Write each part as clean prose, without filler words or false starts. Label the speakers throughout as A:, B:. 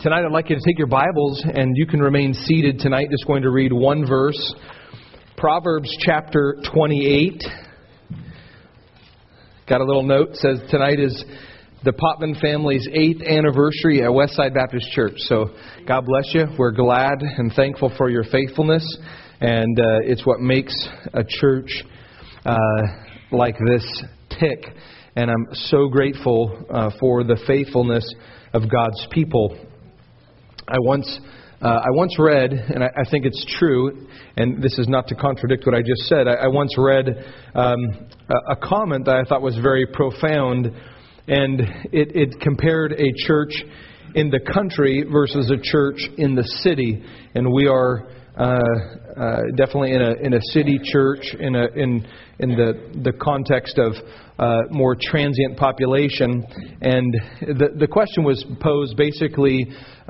A: Tonight I'd like you to take your Bibles, and you can remain seated tonight. Just going to read one verse. Proverbs chapter 28. Got a little note. It says tonight is the Potman family's 8th anniversary at Westside Baptist Church. So God bless you. We're glad and thankful for your faithfulness. And it's what makes a church like this tick. And I'm so grateful for the faithfulness of God's people. I once read, and I think it's true, and this is not to contradict what I just said, I once read a comment that I thought was very profound, and it compared a church in the country versus a church in the city. And we are definitely in a city church, in the context of more transient population. And the question was posed basically,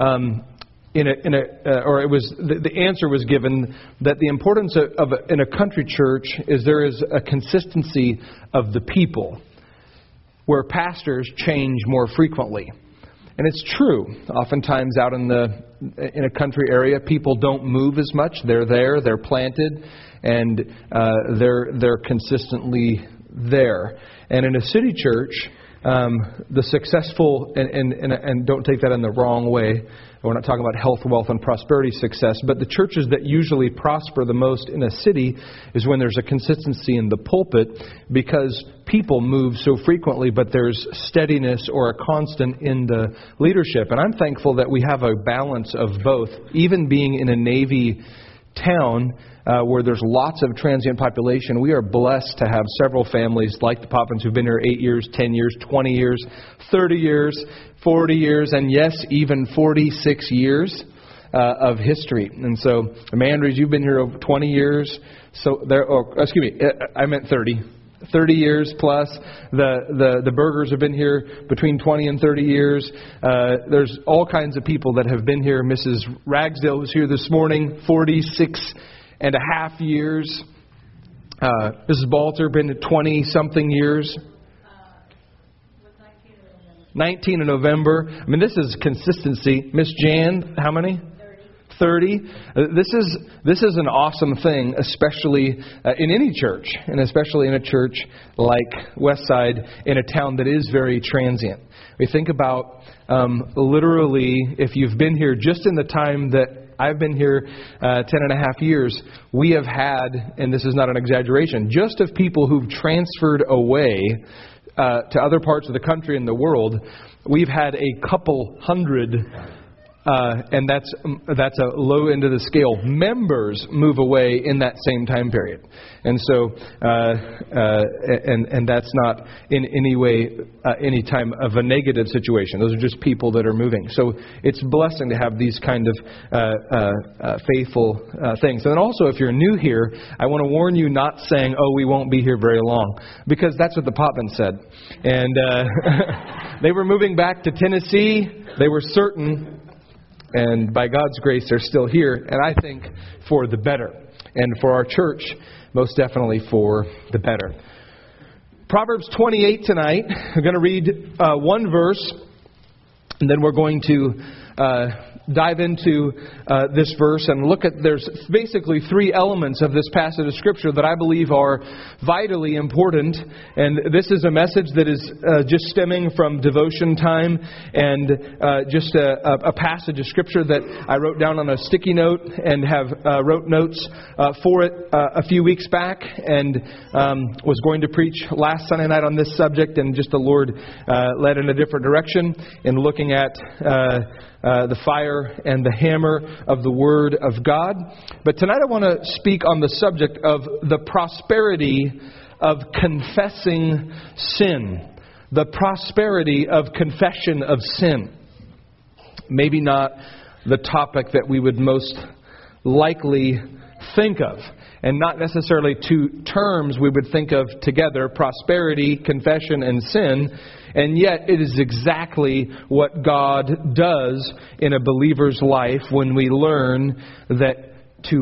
A: the answer was given that the importance in a country church is there is a consistency of the people, where pastors change more frequently. And it's true. Oftentimes out in a country area, people don't move as much. They're there, they're planted, and they're consistently there. And in a city church, the successful, and don't take that in the wrong way, we're not talking about health, wealth, and prosperity success, but the churches that usually prosper the most in a city is when there's a consistency in the pulpit, because people move so frequently, but there's steadiness or a constant in the leadership. And I'm thankful that we have a balance of both. Even being in a Navy town where there's lots of transient population, we are blessed to have several families like the Poppins who've been here 8 years, 10 years, 20 years, 30 years, 40 years, and yes, even 46 years of history. And so, Andrews, you've been here over 20 years. So I meant 30. 30 years plus. The Burgers have been here between 20 and 30 years. There's all kinds of people that have been here. Mrs. Ragsdale was here this morning, 46 and a half years. Mrs. Balter been 20-something years. 19 in November. I mean, this is consistency. Miss Jan, how many? 30. This is an awesome thing, especially in any church, and especially in a church like Westside, in a town that is very transient. We think about literally, if you've been here just in the time that I've been here 10 and a half years, we have had, and this is not an exaggeration, just of people who've transferred away to other parts of the country and the world, we've had a couple hundred. And that's a low end of the scale. Members move away in that same time period, and so and that's not in any way any time of a negative situation. Those are just people that are moving. So it's a blessing to have these kind of faithful things. And then also, if you're new here, I want to warn you not saying, "Oh, we won't be here very long," because that's what the Potman said. And they were moving back to Tennessee. They were certain. And by God's grace, they're still here, and I think for the better. And for our church, most definitely for the better. Proverbs 28 tonight. We're going to read one verse, and then we're going to dive into this verse and look at, there's basically three elements of this passage of Scripture that I believe are vitally important. And this is a message that is just stemming from devotion time, and just a passage of Scripture that I wrote down on a sticky note and have wrote notes for it a few weeks back, and was going to preach last Sunday night on this subject, and just the Lord led in a different direction in looking at the fire and the hammer of the Word of God. But tonight I want to speak on the subject of the prosperity of confessing sin. The prosperity of confession of sin. Maybe not the topic that we would most likely think of, and not necessarily two terms we would think of together: prosperity, confession, and sin. And yet it is exactly what God does in a believer's life when we learn that to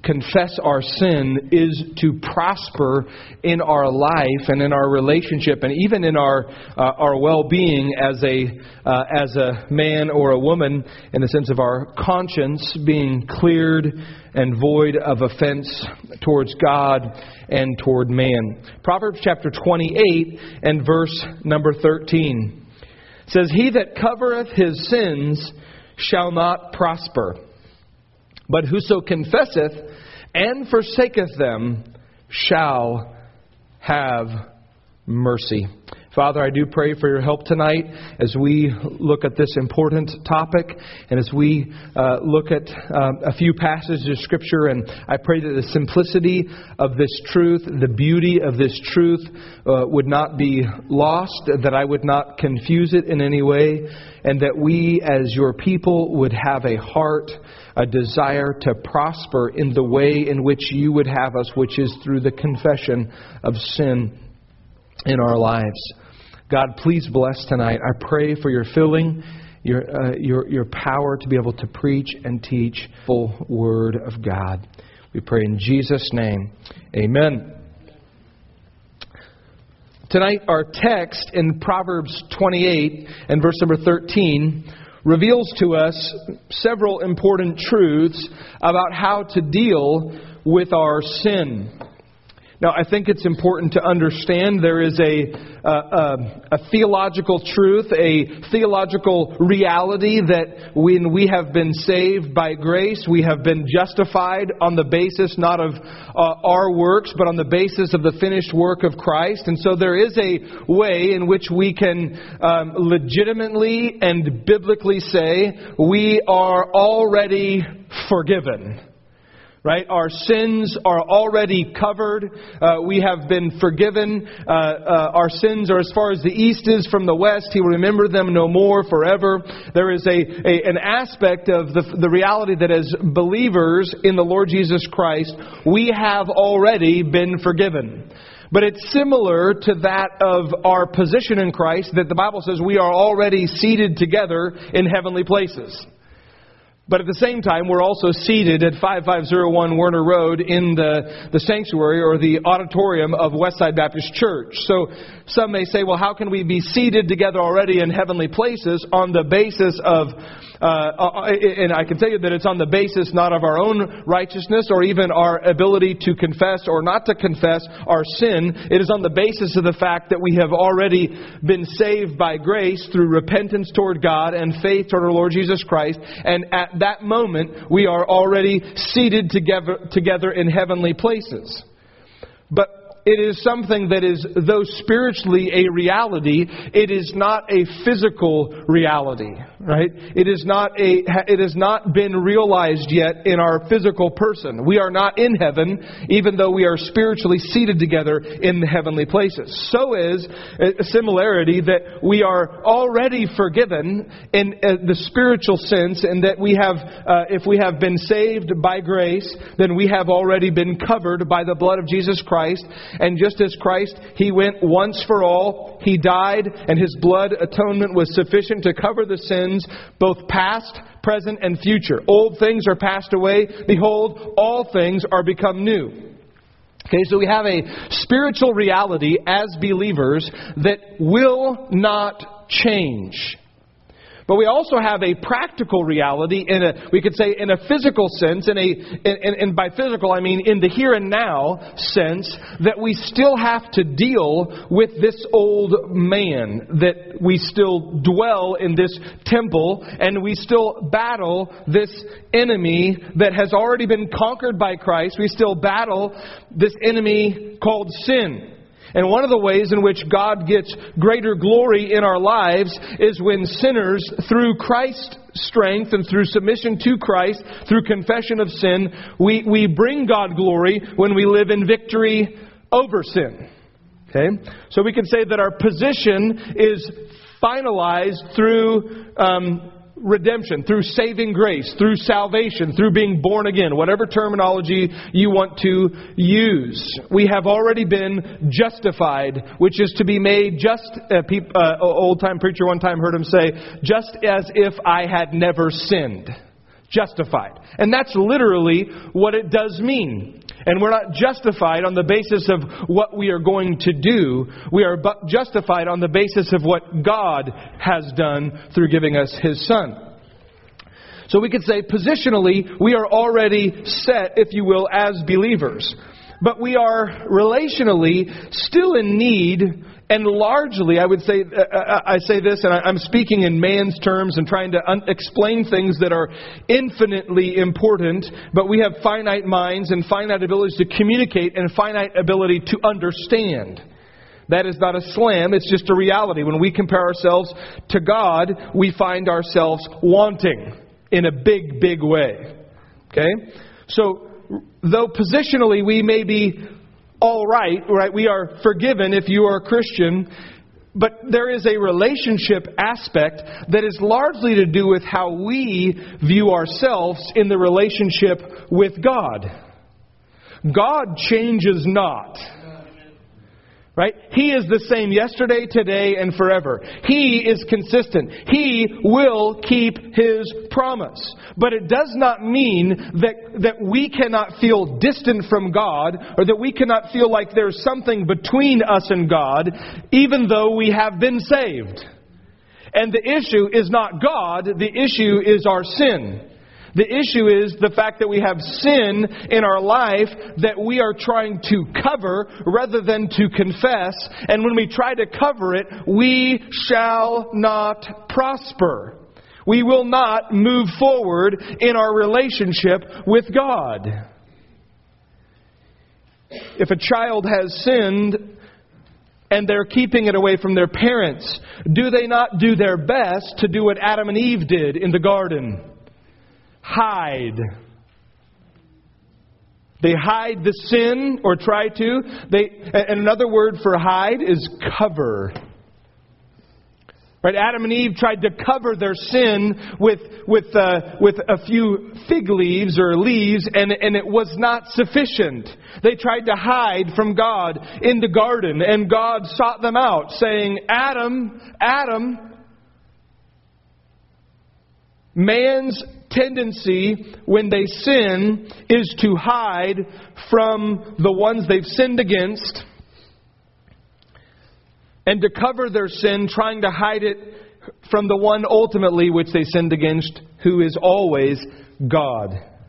A: confess our sin is to prosper in our life and in our relationship and even in our well-being as a man or a woman, in the sense of our conscience being cleared and void of offense towards God and toward man. Proverbs chapter 28 and verse number 13 says, "He that covereth his sins shall not prosper, but whoso confesseth and forsaketh them shall have mercy." Father, I do pray for your help tonight as we look at this important topic and as we look at a few passages of Scripture. And I pray that the simplicity of this truth, the beauty of this truth would not be lost, that I would not confuse it in any way, and that we as your people would have a heart, a desire to prosper in the way in which you would have us, which is through the confession of sin in our lives. God, please bless tonight. I pray for your filling, your power to be able to preach and teach the full Word of God. We pray in Jesus' name. Amen. Tonight, our text in Proverbs 28 and verse number 13 reveals to us several important truths about how to deal with our sin. Now, I think it's important to understand there is a theological truth, a theological reality that when we have been saved by grace, we have been justified on the basis not of our works, but on the basis of the finished work of Christ. And so there is a way in which we can legitimately and biblically say we are already forgiven. Right? Our sins are already covered. We have been forgiven. Our sins are as far as the east is from the west. He will remember them no more forever. There is an aspect of the reality that as believers in the Lord Jesus Christ, we have already been forgiven. But it's similar to that of our position in Christ, that the Bible says we are already seated together in heavenly places. But at the same time, we're also seated at 5501 Werner Road in the sanctuary or the auditorium of Westside Baptist Church. So some may say, well, how can we be seated together already in heavenly places on the basis of, and I can tell you that it's on the basis not of our own righteousness or even our ability to confess or not to confess our sin. It is on the basis of the fact that we have already been saved by grace through repentance toward God and faith toward our Lord Jesus Christ. And at that moment, we are already seated together in heavenly places. But it is something that is, though spiritually a reality, it is not a physical reality, right? It has not been realized yet in our physical person. We are not in heaven, even though we are spiritually seated together in the heavenly places. So is a similarity that we are already forgiven in the spiritual sense, and that we have, if we have been saved by grace, then we have already been covered by the blood of Jesus Christ. And just as Christ, He went once for all, He died, and His blood atonement was sufficient to cover the sins, both past, present, and future. Old things are passed away. Behold, all things are become new. Okay, so we have a spiritual reality as believers that will not change. But we also have a practical reality we could say in a physical sense, and by physical I mean in the here and now sense, that we still have to deal with this old man, that we still dwell in this temple, and we still battle this enemy that has already been conquered by Christ. We still battle this enemy called sin. And one of the ways in which God gets greater glory in our lives is when sinners, through Christ's strength and through submission to Christ, through confession of sin, we bring God glory when we live in victory over sin. Okay? So we can say that our position is finalized through redemption, through saving grace, through salvation, through being born again, whatever terminology you want to use. We have already been justified, which is to be made just, old-time preacher one time heard him say, just as if I had never sinned. Justified. And that's literally what it does mean. And we're not justified on the basis of what we are going to do. We are justified on the basis of what God has done through giving us His Son. So we could say positionally, we are already set, if you will, as believers. But we are relationally still in need, and largely, I would say, I say this, and I'm speaking in man's terms and trying to explain things that are infinitely important, but we have finite minds and finite abilities to communicate and finite ability to understand. That is not a slam, it's just a reality. When we compare ourselves to God, we find ourselves wanting in a big, big way. Okay? So, though positionally we may be all right, we are forgiven if you are a Christian, but there is a relationship aspect that is largely to do with how we view ourselves in the relationship with God. God changes not. Right? He is the same yesterday, today, and forever. He is consistent. He will keep His promise. But it does not mean that we cannot feel distant from God, or that we cannot feel like there's something between us and God, even though we have been saved. And the issue is not God, the issue is our sin. The issue is the fact that we have sin in our life that we are trying to cover rather than to confess. And when we try to cover it, we shall not prosper. We will not move forward in our relationship with God. If a child has sinned and they're keeping it away from their parents, do they not do their best to do what Adam and Eve did in the garden? Hide. They hide the sin, or try to. And another word for hide is cover. Right? Adam and Eve tried to cover their sin with a few fig leaves or leaves, and it was not sufficient. They tried to hide from God in the garden, and God sought them out, saying, Adam, man's tendency when they sin is to hide from the ones they've sinned against and to cover their sin, trying to hide it from the one ultimately which they sinned against, who is always God.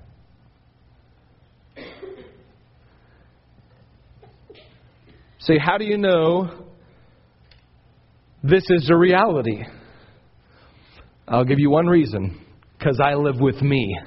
A: Say, how do you know this is a reality? I'll give you one reason. Because I live with me.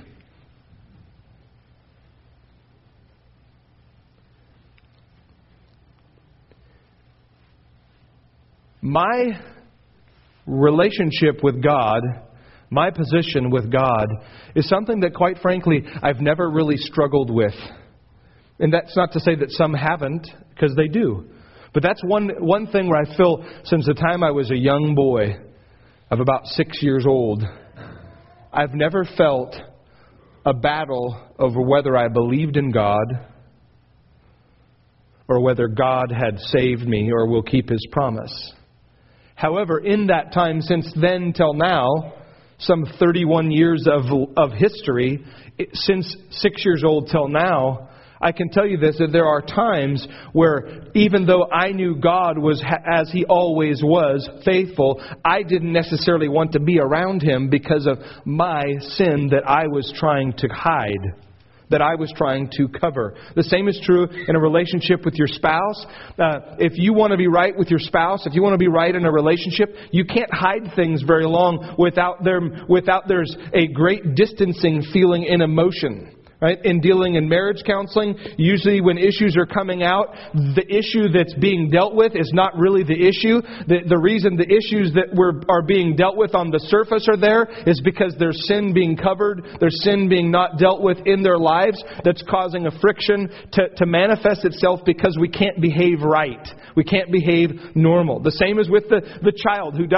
A: My relationship with God, my position with God, is something that, quite frankly, I've never really struggled with. And that's not to say that some haven't, because they do. But that's one thing where I feel, since the time I was a young boy, of about 6 years old, I've never felt a battle over whether I believed in God or whether God had saved me or will keep His promise. However, in that time, since then till now, some 31 years of history, since 6 years old till now, I can tell you this, that there are times where even though I knew God was, as He always was, faithful, I didn't necessarily want to be around Him because of my sin that I was trying to hide, that I was trying to cover. The same is true in a relationship with your spouse. If you want to be right with your spouse, if you want to be right in a relationship, you can't hide things very long without there's a great distancing feeling in emotion. Right? In dealing in marriage counseling, usually when issues are coming out, the issue that's being dealt with is not really the issue. The reason the issues that are being dealt with on the surface are there is because there's sin being covered, there's sin being not dealt with in their lives that's causing a friction to manifest itself because we can't behave right. We can't behave normal. The same is with the child who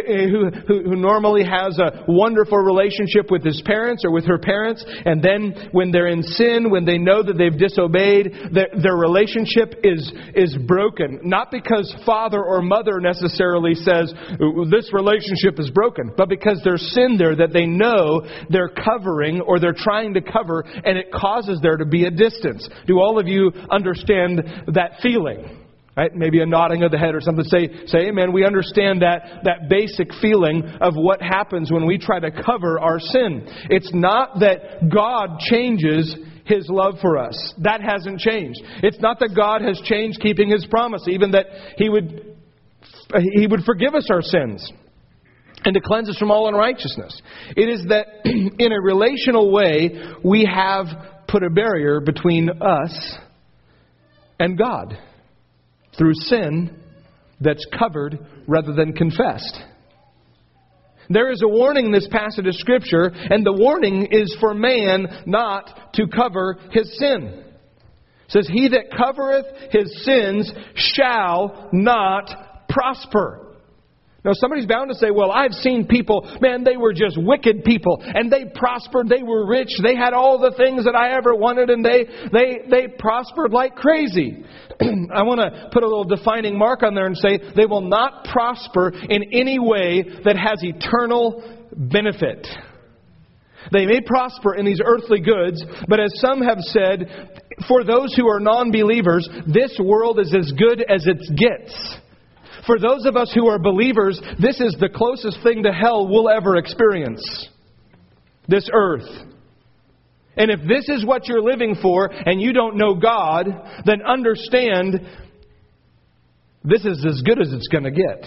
A: normally has a wonderful relationship with his parents or with her parents, and then when they're in sin, when they know that they've disobeyed, their relationship is broken. Not because father or mother necessarily says, this relationship is broken, but because there's sin there that they know they're covering or they're trying to cover, and it causes there to be a distance. Do all of you understand that feeling? Right? Maybe a nodding of the head or something. Say amen. We understand that basic feeling of what happens when we try to cover our sin. It's not that God changes His love for us. That hasn't changed. It's not that God has changed keeping His promise, even that He would forgive us our sins and to cleanse us from all unrighteousness. It is that in a relational way, we have put a barrier between us and God through sin that's covered rather than confessed. There is a warning in this passage of Scripture, and the warning is for man not to cover his sin. It says, he that covereth his sins shall not prosper. Now, somebody's bound to say, well, I've seen people, man, they were just wicked people, and they prospered, they were rich, they had all the things that I ever wanted, and they prospered like crazy. I want to put a little defining mark on there and say, they will not prosper in any way that has eternal benefit. They may prosper in these earthly goods, but as some have said, for those who are non-believers, this world is as good as it gets. For those of us who are believers, this is the closest thing to hell we'll ever experience. This earth. And if this is what you're living for and you don't know God, then understand this is as good as it's going to get.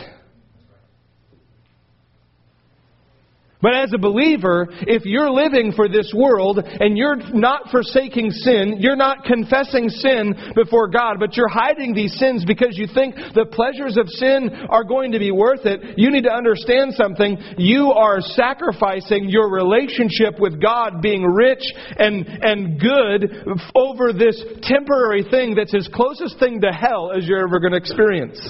A: But as a believer, if you're living for this world and you're not forsaking sin, you're not confessing sin before God, but you're hiding these sins because you think the pleasures of sin are going to be worth it, you need to understand something. You are sacrificing your relationship with God being rich and good over this temporary thing that's His closest thing to hell as you're ever going to experience.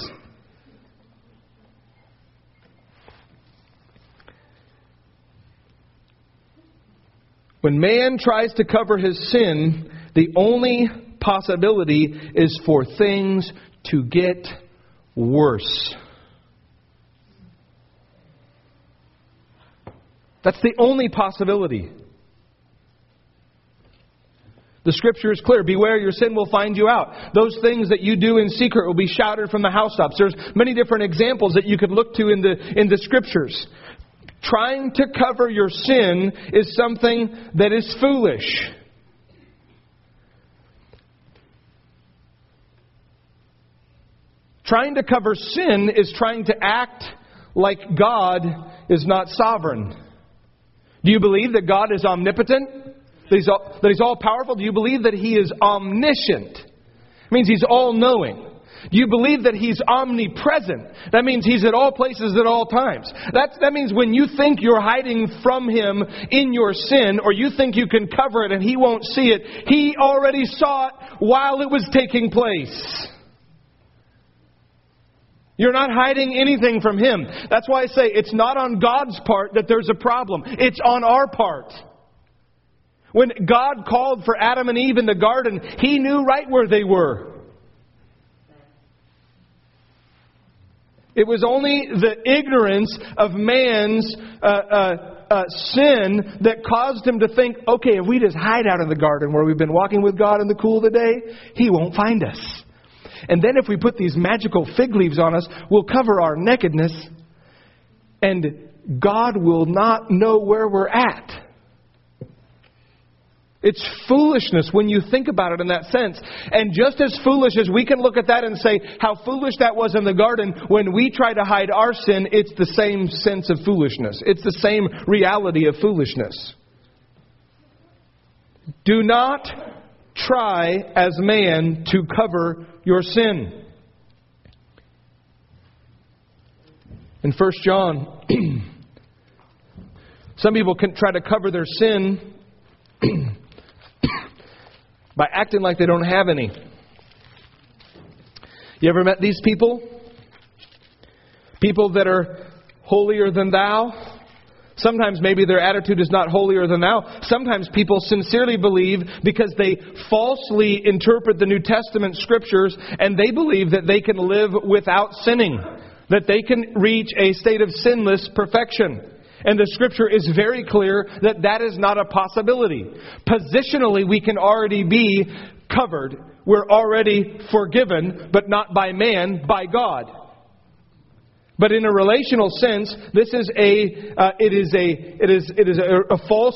A: When man tries to cover his sin, the only possibility is for things to get worse. That's the only possibility. The Scripture is clear. Beware, your sin will find you out. Those things that you do in secret will be shouted from the housetops. There's many different examples that you could look to in the Scriptures. Trying to cover your sin is something that is foolish. Trying to cover sin is trying to act like God is not sovereign. Do you believe that God is omnipotent? That He's all-powerful? Do you believe that He is omniscient? It means He's all-knowing. Do you believe that He's omnipresent? That means He's at all places at all times. That means when you think you're hiding from Him in your sin, or you think you can cover it and He won't see it, He already saw it while it was taking place. You're not hiding anything from Him. That's why I say it's not on God's part that there's a problem. It's on our part. When God called for Adam and Eve in the garden, He knew right where they were. It was only the ignorance of man's sin that caused him to think, okay, if we just hide out in the garden where we've been walking with God in the cool of the day, He won't find us. And then if we put these magical fig leaves on us, we'll cover our nakedness and God will not know where we're at. It's foolishness when you think about it in that sense. And just as foolish as we can look at that and say how foolish that was in the garden, when we try to hide our sin, it's the same sense of foolishness. It's the same reality of foolishness. Do not try as man to cover your sin. In 1 John, some people can try to cover their sin by acting like they don't have any. You ever met these people? People that are holier than thou, Sometimes maybe their attitude is not holier than thou. Sometimes people sincerely believe because they falsely interpret the New Testament Scriptures and they believe that they can live without sinning, that they can reach a state of sinless perfection. And the Scripture is very clear that that is not a possibility. Positionally, we can already be covered. We're already forgiven, but not by man, by God. But in a relational sense, this is a false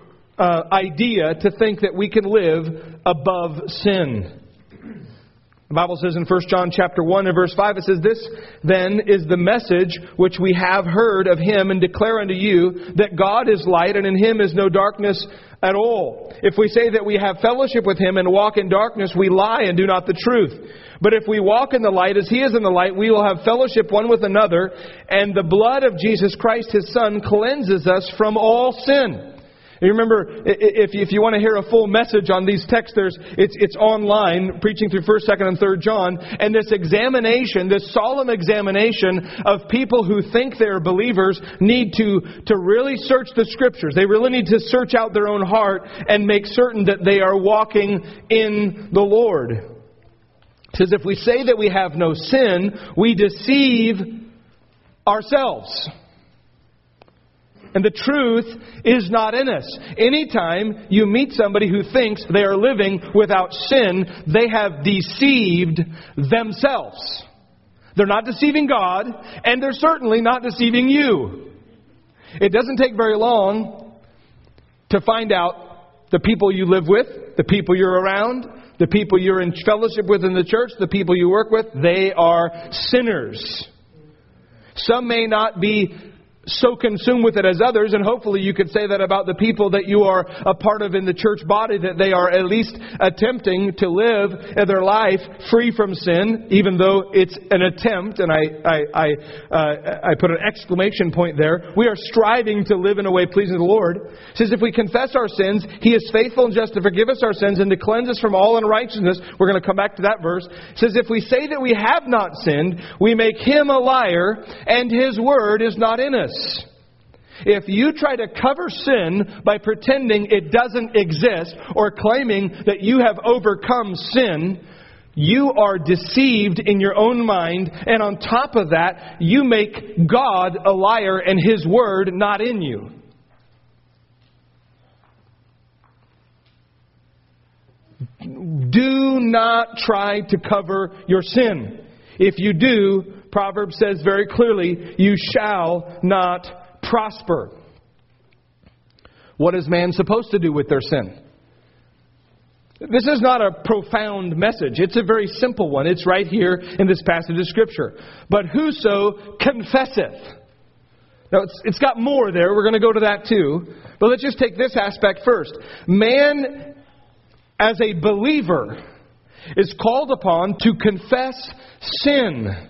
A: idea to think that we can live above sin. The Bible says in 1 John chapter 1 and verse 5, it says, "This then is the message which we have heard of Him and declare unto you, that God is light and in Him is no darkness at all. If we say that we have fellowship with Him and walk in darkness, we lie and do not the truth. But if we walk in the light as He is in the light, we will have fellowship one with another, and the blood of Jesus Christ, His Son, cleanses us from all sin." You remember, if you want to hear a full message on these texts, it's online, preaching through 1st, 2nd, and 3rd John. And this examination, this solemn examination of people who think they're believers need to really search the Scriptures. They really need to search out their own heart and make certain that they are walking in the Lord. It says, if we say that we have no sin, we deceive ourselves. And the truth is not in us. Anytime you meet somebody who thinks they are living without sin, they have deceived themselves. They're not deceiving God, and they're certainly not deceiving you. It doesn't take very long to find out the people you live with, the people you're around, the people you're in fellowship with in the church, the people you work with, they are sinners. Some may not be so consumed with it as others, and hopefully you could say that about the people that you are a part of in the church body, that they are at least attempting to live their life free from sin, even though it's an attempt, and I put an exclamation point there. We are striving to live in a way pleasing to the Lord. It says, if we confess our sins, He is faithful and just to forgive us our sins and to cleanse us from all unrighteousness. We're going to come back to that verse. It says, if we say that we have not sinned, we make Him a liar, and His word is not in us. If you try to cover sin by pretending it doesn't exist or claiming that you have overcome sin, you are deceived in your own mind, and on top of that, you make God a liar and His word not in you. Do not try to cover your sin. If you do, Proverbs says very clearly, you shall not prosper. What is man supposed to do with their sin? This is not a profound message. It's a very simple one. It's right here in this passage of Scripture. But whoso confesseth. Now, it's got more there. We're going to go to that too. But let's just take this aspect first. Man, as a believer, is called upon to confess sin.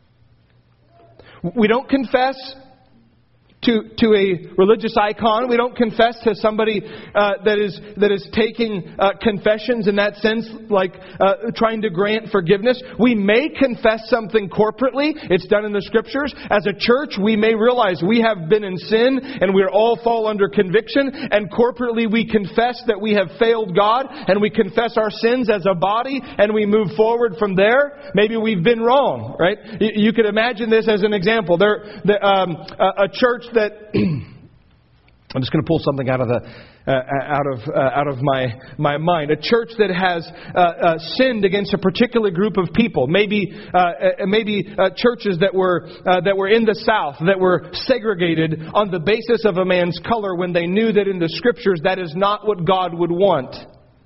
A: We don't confess to a religious icon. We don't confess to somebody that is taking confessions in that sense, like trying to grant forgiveness. We may confess something corporately. It's done in the Scriptures. As a church, we may realize we have been in sin and we all fall under conviction. And corporately, we confess that we have failed God, and we confess our sins as a body, and we move forward from there. Maybe we've been wrong, right? You could imagine this as an example. A church that I'm just going to pull something out of my mind. A church that has sinned against a particular group of people. Maybe churches that were in the South that were segregated on the basis of a man's color when they knew that in the Scriptures that is not what God would want.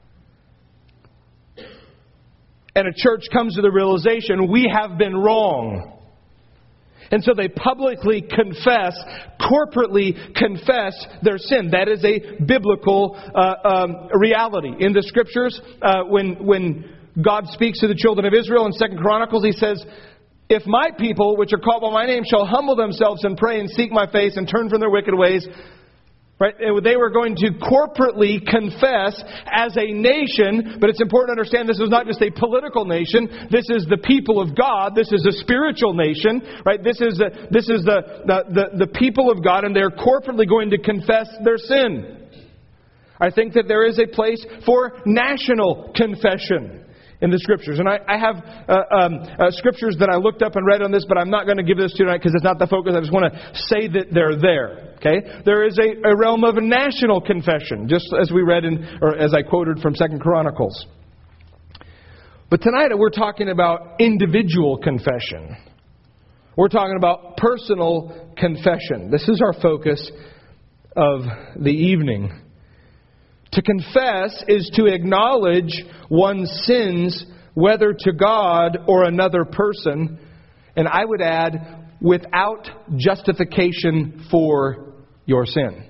A: And a church comes to the realization, we have been wrong. And so they publicly confess, corporately confess their sin. That is a biblical reality. In the Scriptures, when God speaks to the children of Israel in 2 Chronicles, He says, if my people, which are called by my name, shall humble themselves and pray and seek my face and turn from their wicked ways, Right? They were going to corporately confess as a nation, but it's important to understand this is not just a political nation. This is the people of God. This is a spiritual nation, right? This is the people of God, and they're corporately going to confess their sin. I think that there is a place for national confession in the Scriptures. And I have Scriptures that I looked up and read on this, but I'm not going to give this to you tonight because it's not the focus. I just want to say that they're there. Okay? There is a realm of national confession, just as we read or as I quoted from 2 Chronicles. But tonight we're talking about individual confession. We're talking about personal confession. This is our focus of the evening. To confess is to acknowledge one's sins, whether to God or another person, and I would add, without justification for your sin.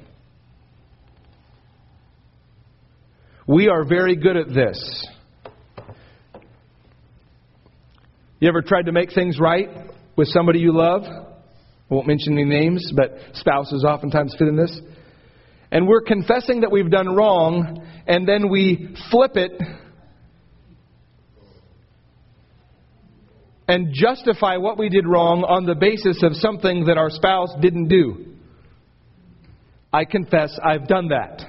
A: We are very good at this. You ever tried to make things right with somebody you love? I won't mention any names, but spouses oftentimes fit in this. And we're confessing that we've done wrong, and then we flip it and justify what we did wrong on the basis of something that our spouse didn't do. I confess I've done that.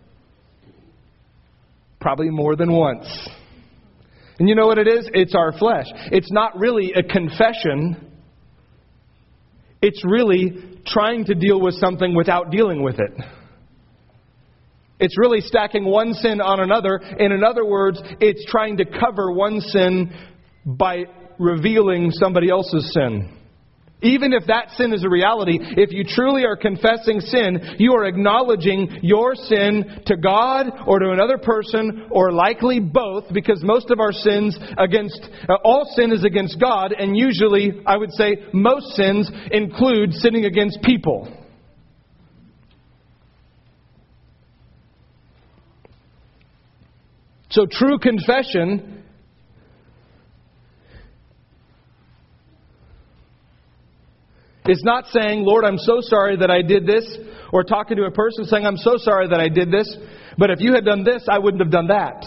A: Probably more than once. And you know what it is? It's our flesh. It's not really a confession. It's really trying to deal with something without dealing with it. It's really stacking one sin on another. And in other words, it's trying to cover one sin by revealing somebody else's sin. Even if that sin is a reality, if you truly are confessing sin, you are acknowledging your sin to God or to another person, or likely both, because most of our sins all sin is against God, and usually, I would say, most sins include sinning against people. So true confession is not saying, Lord, I'm so sorry that I did this, or talking to a person saying, I'm so sorry that I did this, but if you had done this, I wouldn't have done that.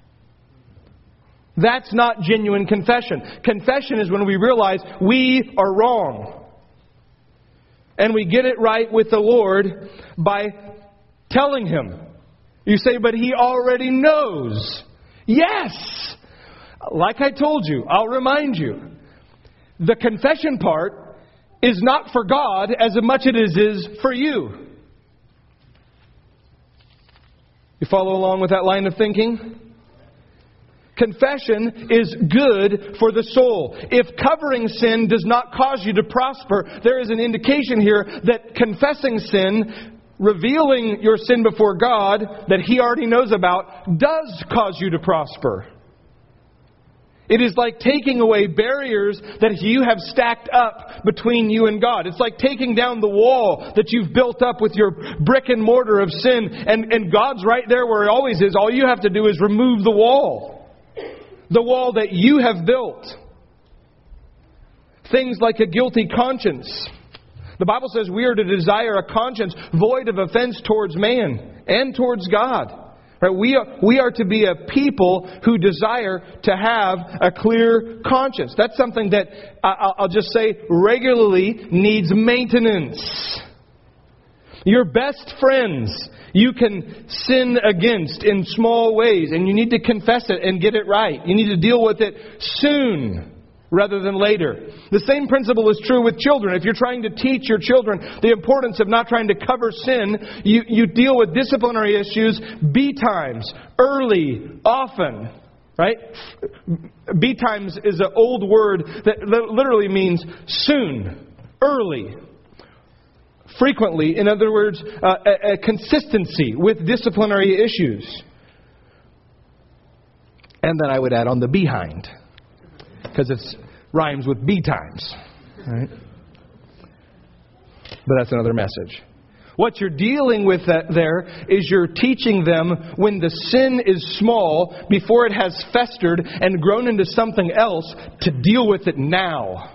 A: That's not genuine confession. Confession is when we realize we are wrong. And we get it right with the Lord by telling Him. You say, but He already knows. Yes! Like I told you, I'll remind you. The confession part is not for God as much as it is for you. You follow along with that line of thinking? Confession is good for the soul. If covering sin does not cause you to prosper, there is an indication here that confessing sin, revealing your sin before God that He already knows about, does cause you to prosper. It is like taking away barriers that you have stacked up between you and God. It's like taking down the wall that you've built up with your brick and mortar of sin, and God's right there where He always is. All you have to do is remove the wall. The wall that you have built. Things like a guilty conscience. The Bible says we are to desire a conscience void of offense towards man and towards God. Right? We are to be a people who desire to have a clear conscience. That's something that I'll just say regularly needs maintenance. Your best friends you can sin against in small ways, and you need to confess it and get it right. You need to deal with it soon rather than later. The same principle is true with children. If you're trying to teach your children the importance of not trying to cover sin, you deal with disciplinary issues B times, early, often. Right? B times is an old word that literally means soon, early, frequently. In other words, a consistency with disciplinary issues. And then I would add on the behind, because it rhymes with B times. Right? But that's another message. What you're dealing with there is you're teaching them when the sin is small, before it has festered and grown into something else, to deal with it now.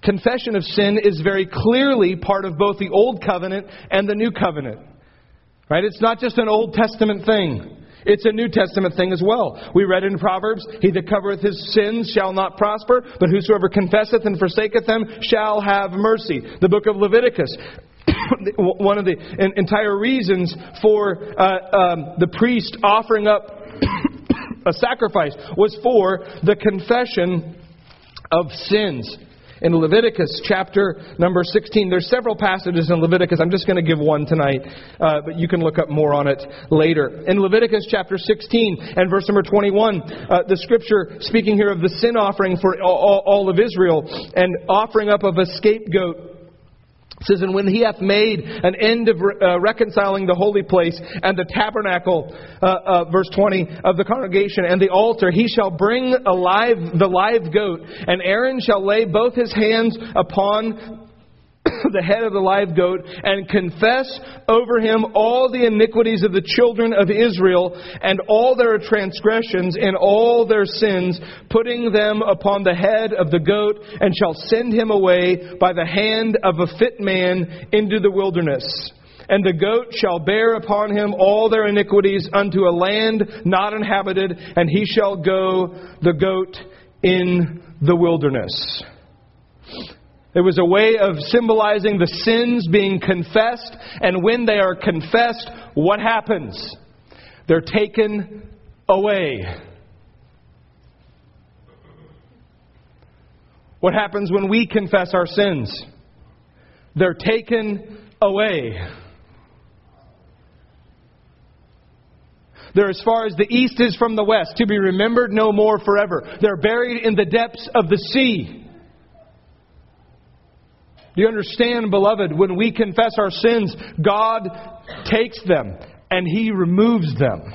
A: Confession of sin is very clearly part of both the Old Covenant and the New Covenant. Right? It's not just an Old Testament thing. It's a New Testament thing as well. We read in Proverbs, he that covereth his sins shall not prosper, but whosoever confesseth and forsaketh them shall have mercy. The book of Leviticus, one of the entire reasons for the priest offering up a sacrifice was for the confession of sins. In Leviticus chapter number 16, there's several passages in Leviticus. I'm just going to give one tonight, but you can look up more on it later. In Leviticus chapter 16 and verse number 21, the scripture speaking here of the sin offering for all of Israel and offering up of a scapegoat. It says, and when he hath made an end of reconciling the holy place and the tabernacle, verse 20, of the congregation and the altar, he shall bring the live goat, and Aaron shall lay both his hands upon the head of the live goat and confess over him all the iniquities of the children of Israel and all their transgressions and all their sins, putting them upon the head of the goat, and shall send him away by the hand of a fit man into the wilderness. And the goat shall bear upon him all their iniquities unto a land not inhabited, and he shall go the goat in the wilderness. It was a way of symbolizing the sins being confessed. And when they are confessed, what happens? They're taken away. What happens when we confess our sins? They're taken away. They're as far as the east is from the west, to be remembered no more forever. They're buried in the depths of the sea. Do you understand, beloved, when we confess our sins, God takes them and He removes them.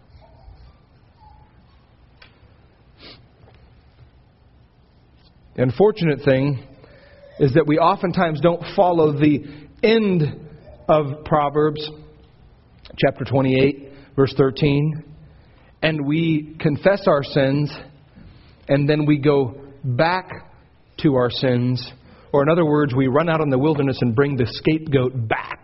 A: The unfortunate thing is that we oftentimes don't follow the end of Proverbs chapter 28, verse 13, and we confess our sins, and then we go back to our sins. Or in other words, we run out in the wilderness and bring the scapegoat back.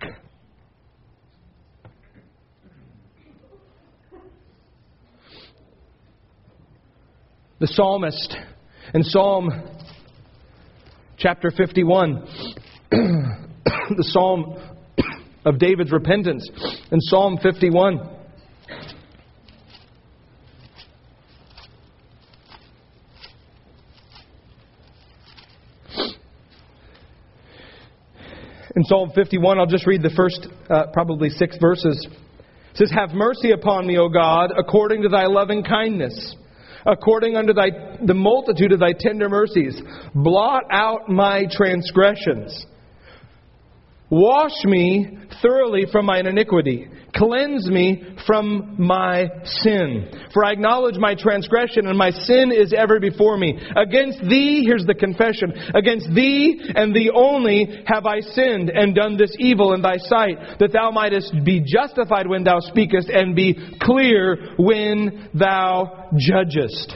A: The psalmist in Psalm chapter 51, the psalm of David's repentance, in Psalm 51, in Psalm 51, I'll just read the first probably 6 verses. It says, have mercy upon me, O God, according to thy loving kindness, according unto the multitude of thy tender mercies. Blot out my transgressions. Wash me thoroughly from mine iniquity. Cleanse me from my sin. For I acknowledge my transgression, and my sin is ever before me. Against thee, here's the confession, against thee and thee only have I sinned and done this evil in thy sight, that thou mightest be justified when thou speakest, and be clear when thou judgest.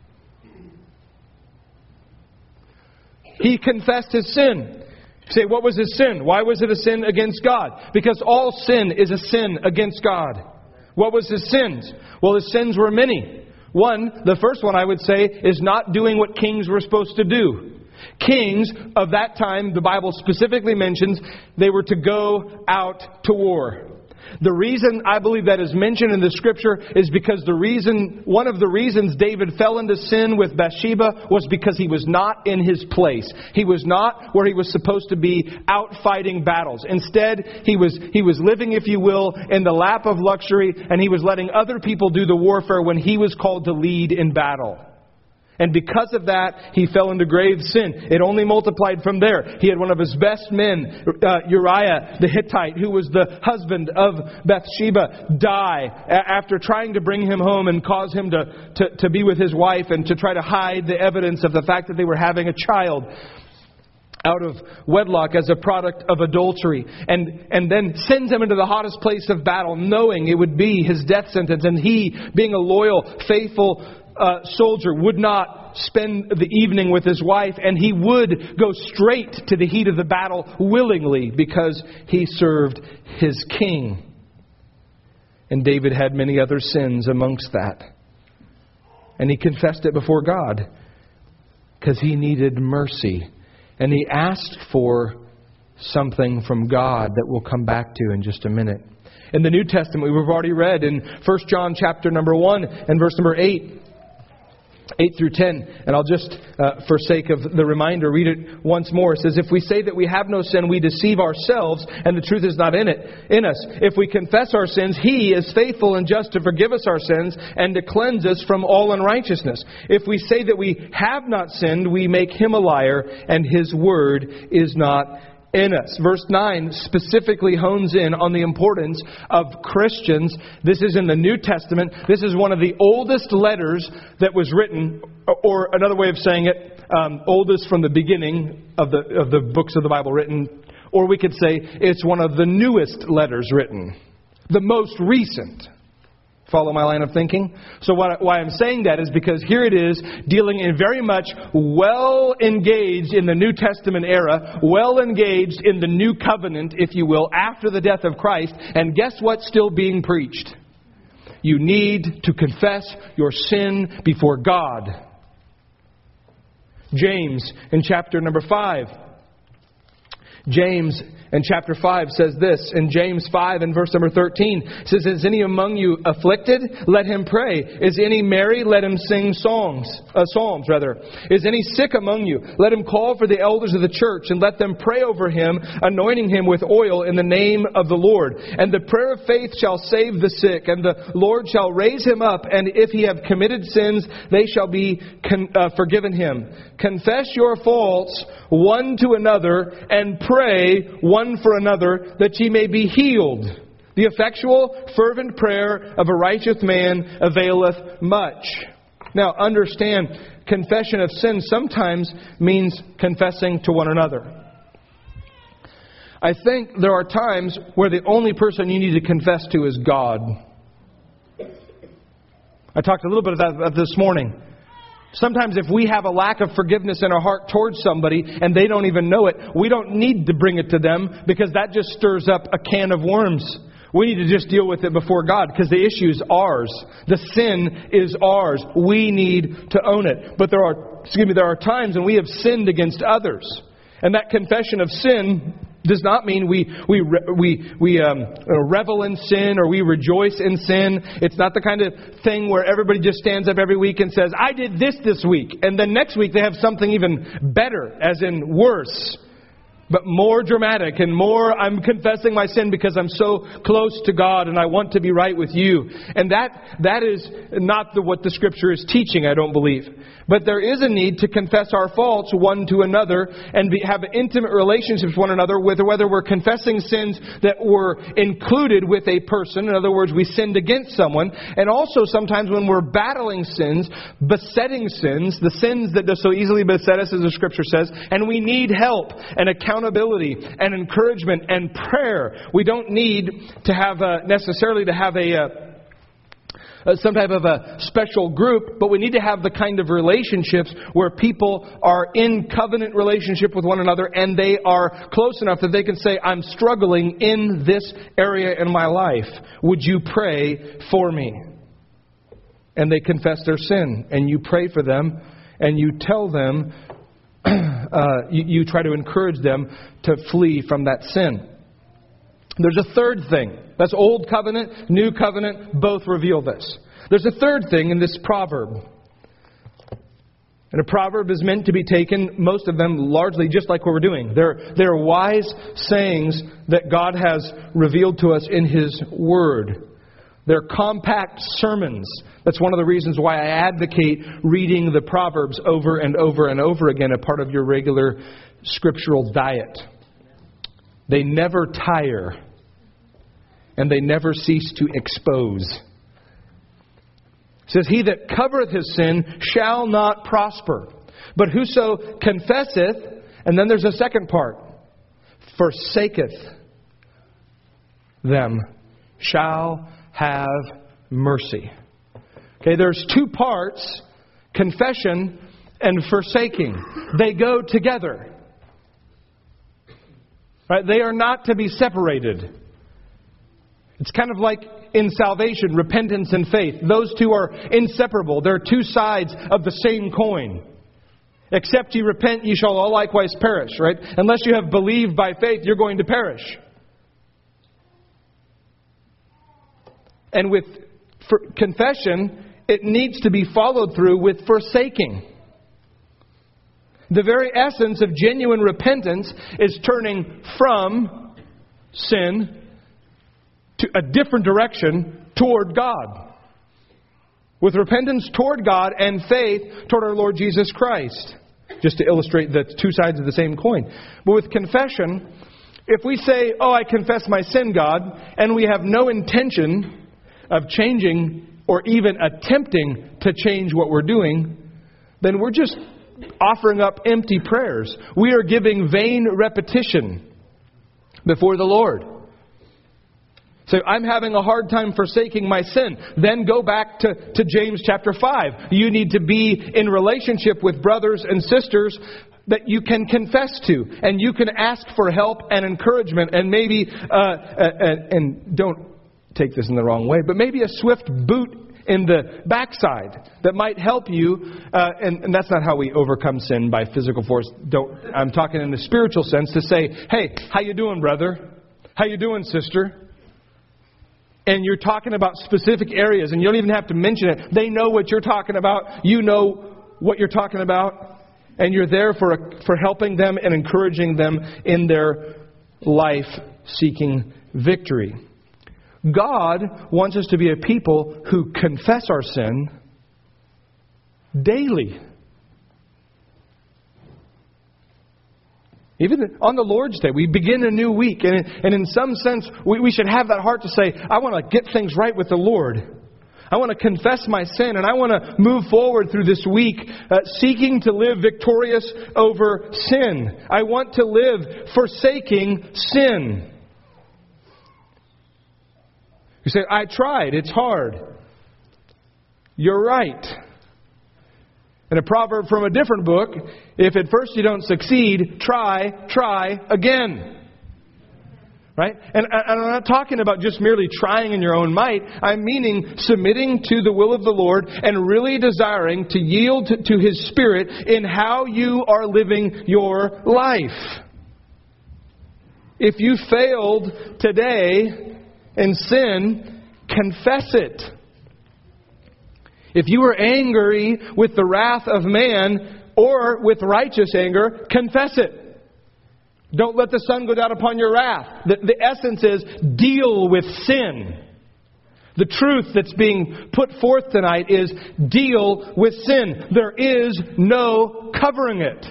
A: He confessed his sin. You say, what was his sin? Why was it a sin against God? Because all sin is a sin against God. What was his sins? Well, his sins were many. One, the first one I would say, is not doing what kings were supposed to do. Kings of that time, the Bible specifically mentions, they were to go out to war. The reason I believe that is mentioned in the Scripture is because one of the reasons David fell into sin with Bathsheba was because he was not in his place. He was not where he was supposed to be, out fighting battles. Instead, he was living, if you will, in the lap of luxury, and he was letting other people do the warfare when he was called to lead in battle. And because of that, he fell into grave sin. It only multiplied from there. He had one of his best men, Uriah the Hittite, who was the husband of Bathsheba, die after trying to bring him home and cause him to be with his wife and to try to hide the evidence of the fact that they were having a child out of wedlock as a product of adultery, and then sends him into the hottest place of battle, knowing it would be his death sentence. And he, being a loyal, faithful soldier, would not spend the evening with his wife, and he would go straight to the heat of the battle willingly because he served his king. And David had many other sins amongst that. And he confessed it before God because he needed mercy. And he asked for something from God that we'll come back to in just a minute. In the New Testament, we've already read in 1 John chapter number 1 and verse number 8 through 10. And I'll just, for sake of the reminder, read it once more. It says, if we say that we have no sin, we deceive ourselves, and the truth is not in us. If we confess our sins, He is faithful and just to forgive us our sins and to cleanse us from all unrighteousness. If we say that we have not sinned, we make Him a liar, and His word is not in us. Verse 9 specifically hones in on the importance of Christians. This is in the New Testament. This is one of the oldest letters that was written, or another way of saying it, oldest from the beginning of the books of the Bible written, or we could say it's one of the newest letters written, the most recent. Follow my line of thinking? So why I'm saying that is because here it is dealing in very much well engaged in the New Testament era, well engaged in the new covenant, if you will, after the death of Christ. And guess what's still being preached? You need to confess your sin before God. James in chapter number 5. James in chapter 5 says this, in James 5 and verse number 13, it says, is any among you afflicted? Let him pray. Is any merry? Let him sing psalms. Is any sick among you? Let him call for the elders of the church and let them pray over him, anointing him with oil in the name of the Lord. And the prayer of faith shall save the sick, and the Lord shall raise him up, and if he have committed sins, they shall be forgiven him. Confess your faults one to another, and pray one for another, that ye may be healed. The effectual, fervent prayer of a righteous man availeth much. Now, understand, confession of sin sometimes means confessing to one another. I think there are times where the only person you need to confess to is God. I talked a little bit about that this morning. Sometimes if we have a lack of forgiveness in our heart towards somebody and they don't even know it, we don't need to bring it to them because that just stirs up a can of worms. We need to just deal with it before God because the issue is ours. The sin is ours. We need to own it. But there are times when we have sinned against others. And that confession of sin does not mean we revel in sin or we rejoice in sin. It's not the kind of thing where everybody just stands up every week and says, I did this week. And then next week they have something even better, as in worse. But more dramatic and more, I'm confessing my sin because I'm so close to God and I want to be right with you. And that is not what the Scripture is teaching, I don't believe. But there is a need to confess our faults one to another and have intimate relationships with one another, whether we're confessing sins that were included with a person. In other words, we sinned against someone. And also sometimes when we're battling sins, besetting sins, the sins that so easily beset us, as the Scripture says, and we need help and accountability and encouragement and prayer. We don't need to have necessarily to have some type of a special group, but we need to have the kind of relationships where people are in covenant relationship with one another and they are close enough that they can say, I'm struggling in this area in my life. Would you pray for me? And they confess their sin, and you pray for them, and you tell them, you try to encourage them to flee from that sin. There's a third thing. That's Old Covenant, New Covenant, both reveal this. There's a third thing in this proverb. And a proverb is meant to be taken, most of them largely just like what we're doing. They're wise sayings that God has revealed to us in His Word. They're compact sermons. That's one of the reasons why I advocate reading the Proverbs over and over and over again, a part of your regular scriptural diet. They never tire, and they never cease to expose. It says, he that covereth his sin shall not prosper. But whoso confesseth, and then there's a second part, forsaketh them, shall have mercy. Okay, there's two parts, confession and forsaking. They go together. Right? They are not to be separated. It's kind of like in salvation, repentance and faith. Those two are inseparable. They're two sides of the same coin. Except ye repent, ye shall all likewise perish. Right? Unless you have believed by faith, you're going to perish. And with confession, it needs to be followed through with forsaking. The very essence of genuine repentance is turning from sin to a different direction toward God. With repentance toward God and faith toward our Lord Jesus Christ. Just to illustrate the two sides of the same coin. But with confession, if we say, "Oh, I confess my sin, God," and we have no intention of changing or even attempting to change what we're doing, then we're just offering up empty prayers. We are giving vain repetition before the Lord. So I'm having a hard time forsaking my sin. Then go back to James chapter 5. You need to be in relationship with brothers and sisters that you can confess to. And you can ask for help and encouragement. And maybe, and don't take this in the wrong way, but maybe a swift boot in the backside that might help you. And that's not how we overcome sin, by physical force. I'm talking in the spiritual sense to say, "Hey, how you doing, brother? How you doing, sister?" And you're talking about specific areas, and you don't even have to mention it. They know what you're talking about. You know what you're talking about. And you're there for helping them and encouraging them in their life seeking victory. God wants us to be a people who confess our sin daily. Even on the Lord's Day, we begin a new week. And in some sense, we should have that heart to say, "I want to get things right with the Lord. I want to confess my sin, and I want to move forward through this week seeking to live victorious over sin. I want to live forsaking sin." You say, "I tried. It's hard." You're right. And a proverb from a different book, if at first you don't succeed, try again. Right? And I'm not talking about just merely trying in your own might. I'm meaning submitting to the will of the Lord and really desiring to yield to His Spirit in how you are living your life. If you failed today in sin, confess it. If you were angry with the wrath of man or with righteous anger, confess it. Don't let the sun go down upon your wrath. The essence is deal with sin. The truth that's being put forth tonight is deal with sin. There is no covering it.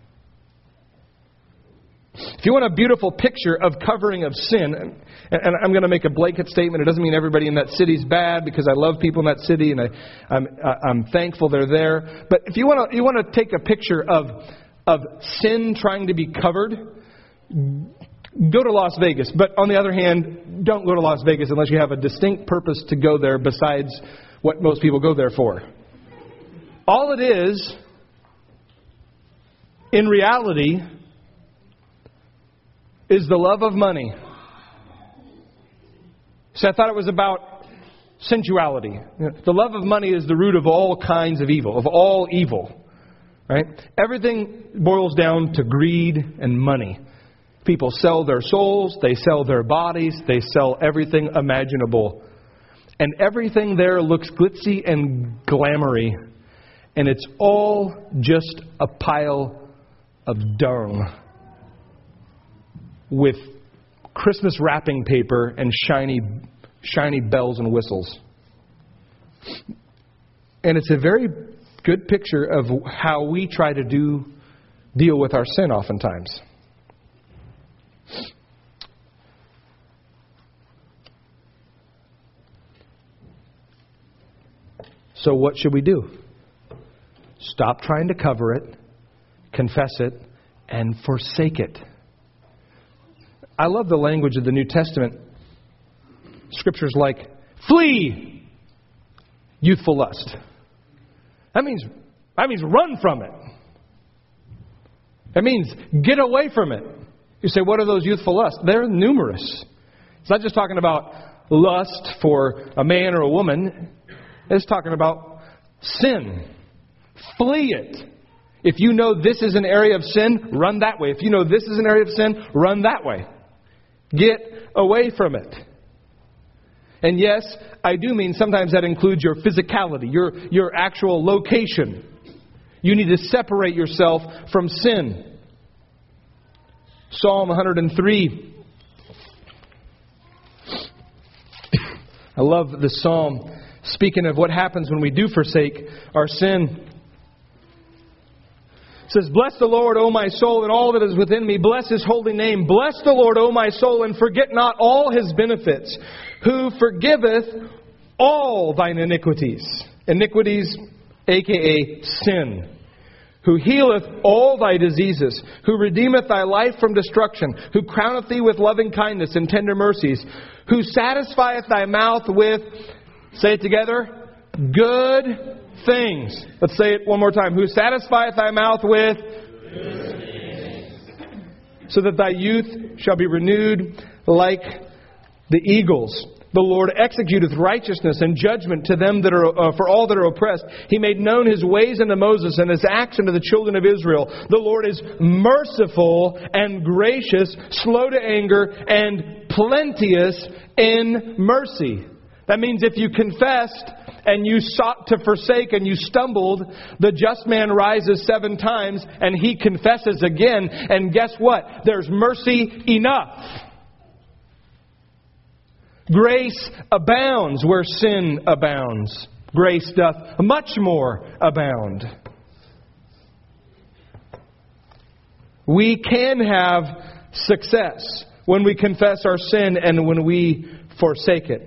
A: If you want a beautiful picture of covering of sin, and I'm going to make a blanket statement. It doesn't mean everybody in that city is bad, because I love people in that city and I'm thankful they're there. But if you want to take a picture of sin trying to be covered, go to Las Vegas. But on the other hand, don't go to Las Vegas unless you have a distinct purpose to go there besides what most people go there for. All it is, in reality, is the love of money. So I thought it was about sensuality. The love of money is the root of all kinds of evil, of all evil. Right? Everything boils down to greed and money. People sell their souls, they sell their bodies, they sell everything imaginable. And everything there looks glitzy and glamoury. And it's all just a pile of dung with Christmas wrapping paper and shiny bells and whistles. And it's a very good picture of how we try to deal with our sin oftentimes. So what should we do? Stop trying to cover it, confess it, and forsake it. I love the language of the New Testament. Scriptures like, flee youthful lust. That means That means run from it. That means get away from it. You say, what are those youthful lusts? They're numerous. It's not just talking about lust for a man or a woman. It's talking about sin. Flee it. If you know this is an area of sin, run that way. If you know this is an area of sin, run that way. Get away from it. And yes, I do mean sometimes that includes your physicality, your actual location. You need to separate yourself from sin. Psalm 103. I love the psalm speaking of what happens when we do forsake our sin. It says, bless the Lord, O my soul, and all that is within me. Bless His holy name. Bless the Lord, O my soul, and forget not all His benefits, who forgiveth all thine iniquities. Iniquities, a.k.a. sin. Who healeth all thy diseases, who redeemeth thy life from destruction, who crowneth thee with loving kindness and tender mercies, who satisfieth thy mouth with, say it together, good things. Let's say it one more time. Who satisfieth thy mouth with good things, so that thy youth shall be renewed like the eagles. The Lord executeth righteousness and judgment to them that are for all that are oppressed. He made known His ways unto Moses and His acts unto the children of Israel. The Lord is merciful and gracious, slow to anger, and plenteous in mercy. That means if you confessed and you sought to forsake and you stumbled, the just man rises 7 times and he confesses again. And guess what? There's mercy enough. Grace abounds where sin abounds. Grace doth much more abound. We can have success when we confess our sin and when we forsake it.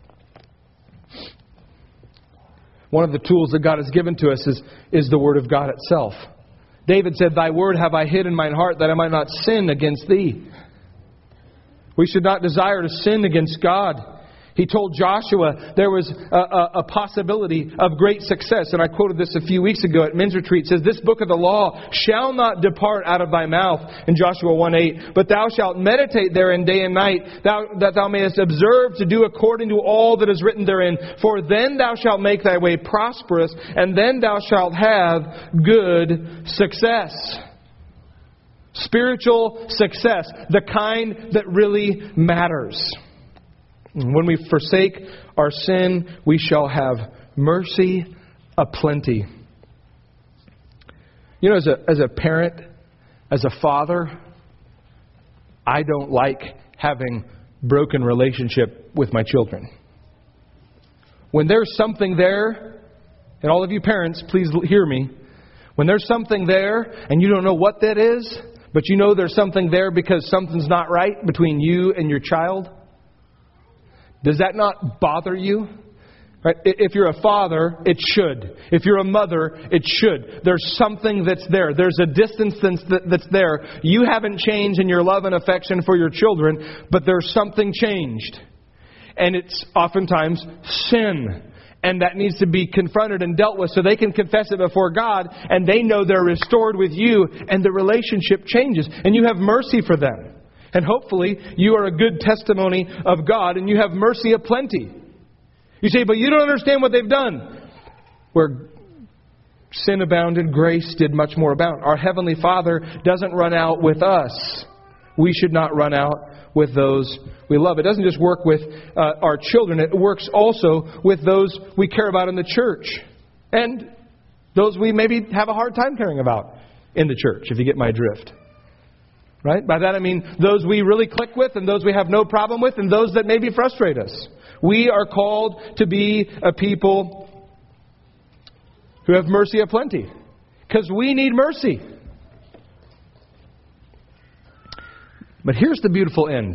A: One of the tools that God has given to us is the Word of God itself. David said, Thy word have I hid in mine heart, that I might not sin against Thee. We should not desire to sin against God. He told Joshua there was a possibility of great success. And I quoted this a few weeks ago at men's retreat. It says, This book of the law shall not depart out of thy mouth, in Joshua 1:8, but thou shalt meditate therein day and night, that thou mayest observe to do according to all that is written therein. For then thou shalt make thy way prosperous, and then thou shalt have good success. Spiritual success, the kind that really matters. When we forsake our sin, we shall have mercy aplenty. You know, as a parent, as a father, I don't like having broken relationship with my children. When there's something there, and all of you parents, please hear me. When there's something there and you don't know what that is, but you know there's something there because something's not right between you and your child, does that not bother you? Right? If you're a father, it should. If you're a mother, it should. There's something that's there. There's a distance that's there. You haven't changed in your love and affection for your children, but there's something changed. And it's oftentimes sin. And that needs to be confronted and dealt with so they can confess it before God and they know they're restored with you and the relationship changes. And you have mercy for them. And hopefully you are a good testimony of God and you have mercy aplenty. You say, but you don't understand what they've done. Where sin abounded, grace did much more abound. Our Heavenly Father doesn't run out with us. We should not run out with those we love. It doesn't just work with our children. It works also with those we care about in the church. And those we maybe have a hard time caring about in the church, if you get my drift. Right? By that I mean those we really click with and those we have no problem with and those that maybe frustrate us. We are called to be a people who have mercy aplenty. Because we need mercy. But here's the beautiful end.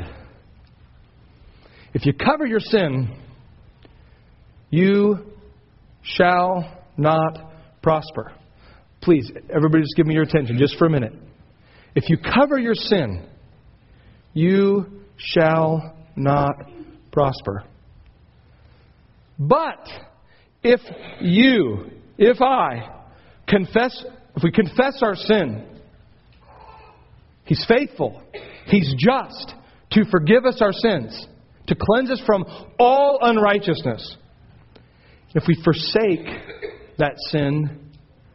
A: If you cover your sin, you shall not prosper. Please, everybody just give me your attention just for a minute. If you cover your sin, you shall not prosper. But if I if we confess our sin, He's faithful, He's just to forgive us our sins, to cleanse us from all unrighteousness. If we forsake that sin,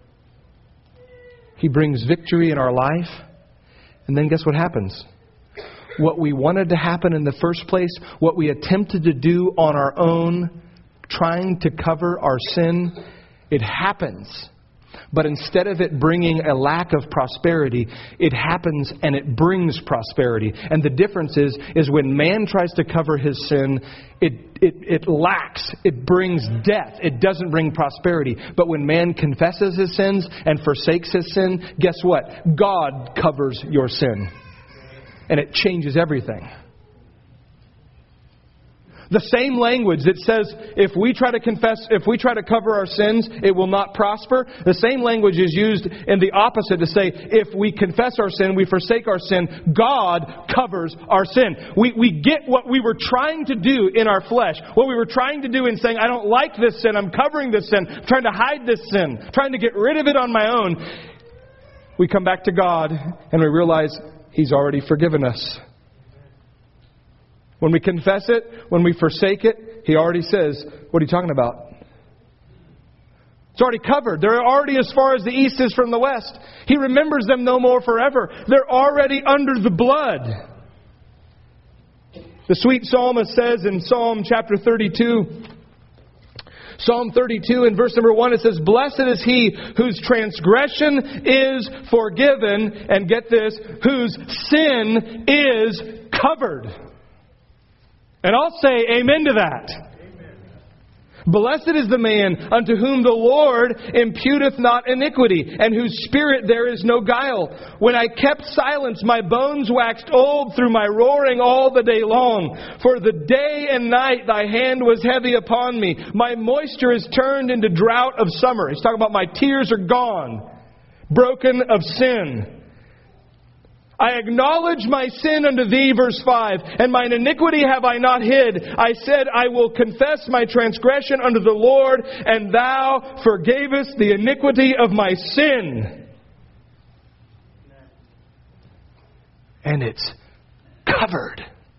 A: He brings victory in our life. And then guess what happens? What we wanted to happen in the first place, what we attempted to do on our own, trying to cover our sin, it happens. But instead of it bringing a lack of prosperity, it happens and it brings prosperity. And the difference is when man tries to cover his sin, it lacks. It brings death. It doesn't bring prosperity. But when man confesses his sins and forsakes his sin, guess what? God covers your sin. And it changes everything. The same language that says if we try to cover our sins, it will not prosper. The same language is used in the opposite to say if we confess our sin, we forsake our sin, God covers our sin. We get what we were trying to do in our flesh. What we were trying to do in saying, I don't like this sin, I'm covering this sin, I'm trying to hide this sin, trying to get rid of it on my own. We come back to God and we realize He's already forgiven us. When we confess it, when we forsake it, He already says, what are you talking about? It's already covered. They're already as far as the east is from the west. He remembers them no more forever. They're already under the blood. The sweet psalmist says in Psalm chapter 32, Psalm 32 in verse number 1, it says, Blessed is he whose transgression is forgiven, and get this, whose sin is covered. And I'll say amen to that. Amen. Blessed is the man unto whom the Lord imputeth not iniquity, and whose spirit there is no guile. When I kept silence, my bones waxed old through my roaring all the day long. For the day and night thy hand was heavy upon me. My moisture is turned into drought of summer. He's talking about my tears are gone, broken of sin. I acknowledge my sin unto thee, verse 5, and mine iniquity have I not hid. I said, I will confess my transgression unto the Lord, and thou forgavest the iniquity of my sin. And it's covered.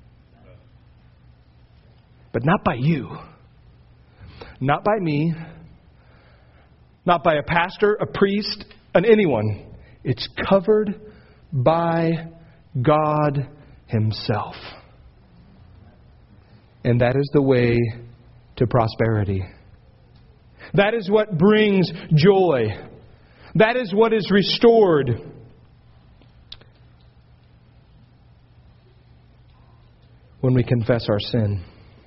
A: But not by you. Not by me. Not by a pastor, a priest, and anyone. It's covered by God Himself. And that is the way to prosperity. That is what brings joy. That is what is restored. When we confess our sin.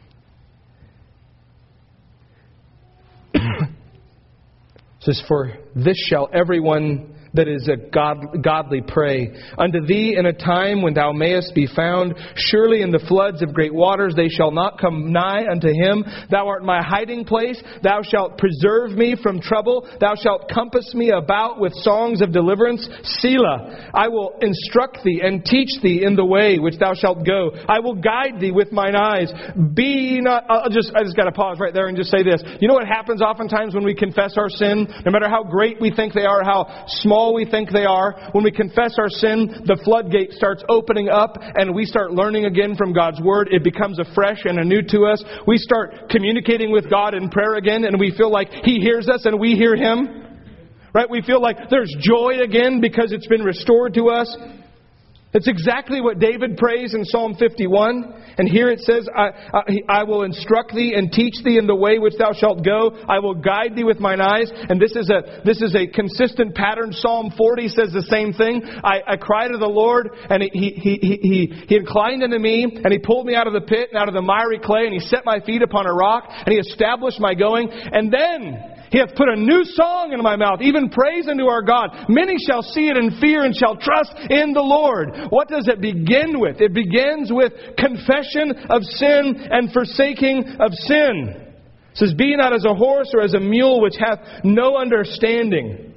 A: It says, for this shall everyone that is a godly pray. Unto thee in a time when thou mayest be found, surely in the floods of great waters they shall not come nigh unto him. Thou art my hiding place. Thou shalt preserve me from trouble. Thou shalt compass me about with songs of deliverance. Selah. I will instruct thee and teach thee in the way which thou shalt go. I will guide thee with mine eyes. Be not... I just got to pause right there and just say this. You know what happens oftentimes when we confess our sin? No matter how great we think they are, how small we think they are, when we confess our sin, the floodgate starts opening up and we start learning again from God's Word. It becomes afresh and anew to us. We start communicating with God in prayer again, and we feel like He hears us and we hear Him. Right? We feel like there's joy again because it's been restored to us. It's exactly what David prays in Psalm 51. And here it says, I will instruct thee and teach thee in the way which thou shalt go. I will guide thee with mine eyes. And this is a consistent pattern. Psalm 40 says the same thing. I cried to the Lord, and He inclined unto me, and He pulled me out of the pit and out of the miry clay, and He set my feet upon a rock, and He established my going. And then He hath put a new song in my mouth, even praise unto our God. Many shall see it and fear and shall trust in the Lord. What does it begin with? It begins with confession of sin and forsaking of sin. It says, be not as a horse or as a mule which hath no understanding.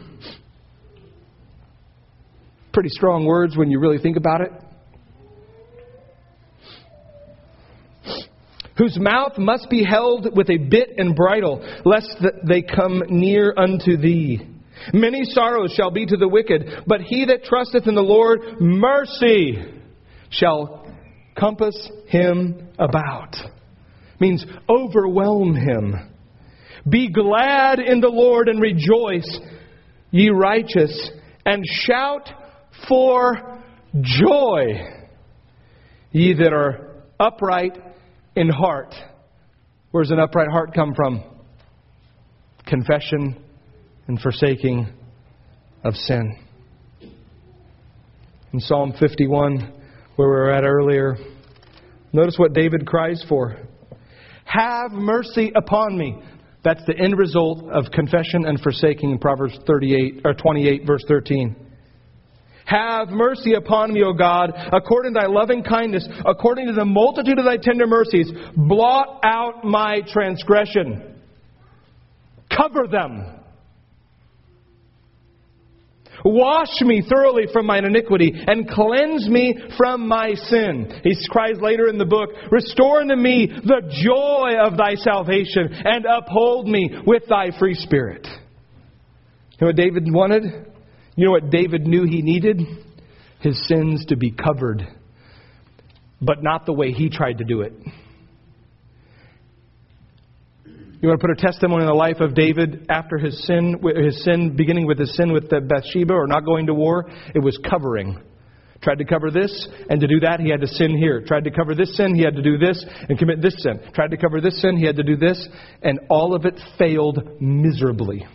A: Pretty strong words when you really think about it. Whose mouth must be held with a bit and bridle, lest they come near unto thee. Many sorrows shall be to the wicked, but he that trusteth in the Lord, mercy shall compass him about. Means overwhelm him. Be glad in the Lord and rejoice, ye righteous, and shout for joy, ye that are upright in heart. Where does an upright heart come from? Confession and forsaking of sin. In Psalm 51, where we were at earlier, notice what David cries for. Have mercy upon me. That's the end result of confession and forsaking in Proverbs 28, verse 13. Have mercy upon me, O God, according to thy loving kindness, according to the multitude of thy tender mercies. Blot out my transgression. Cover them. Wash me thoroughly from mine iniquity and cleanse me from my sin. He cries later in the book, restore unto me the joy of thy salvation and uphold me with thy free spirit. You know what David wanted? You know what David knew he needed? His sins to be covered, but not the way he tried to do it. You want to put a testimony in the life of David after his sin, beginning with his sin with Bathsheba or not going to war? It was covering. Tried to cover this, and to do that he had to sin here. Tried to cover this sin, he had to do this and commit this sin. Tried to cover this sin, he had to do this, and all of it failed miserably.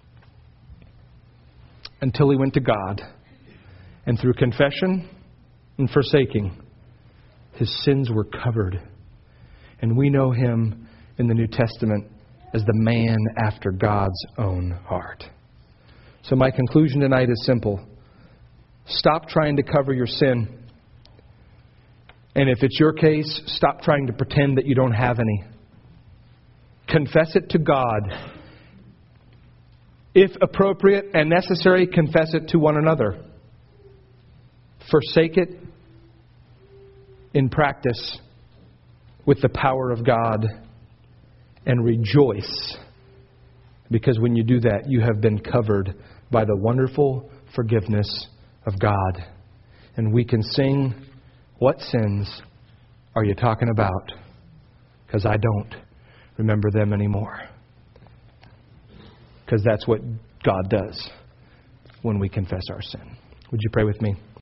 A: Until he went to God. And through confession and forsaking, his sins were covered. And we know him in the New Testament as the man after God's own heart. So my conclusion tonight is simple. Stop trying to cover your sin. And if it's your case, stop trying to pretend that you don't have any. Confess it to God. If appropriate and necessary, confess it to one another. Forsake it in practice with the power of God. And rejoice, because when you do that, you have been covered by the wonderful forgiveness of God. And we can sing, what sins are you talking about? Because I don't remember them anymore. Because that's what God does when we confess our sin. Would you pray with me?